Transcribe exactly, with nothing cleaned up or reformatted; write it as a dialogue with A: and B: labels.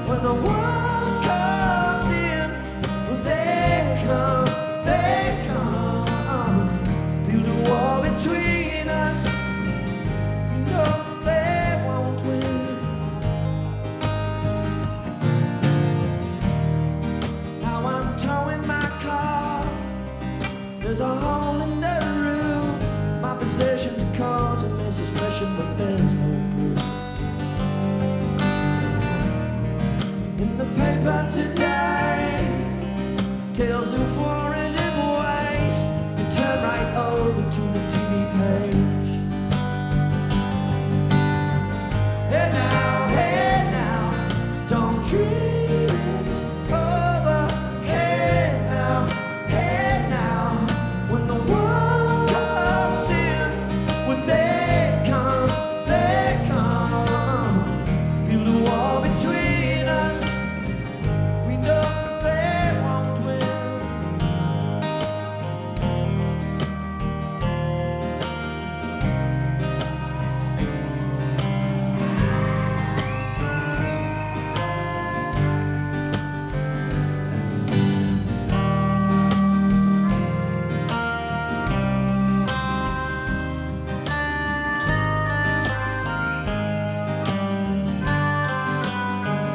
A: When the world comes in, well, they come, they come. Build a wall between us. You know they won't win. Now I'm towing my car. There's a hole in the roof. My possessions are causing me suspicion, but there's no proof. In the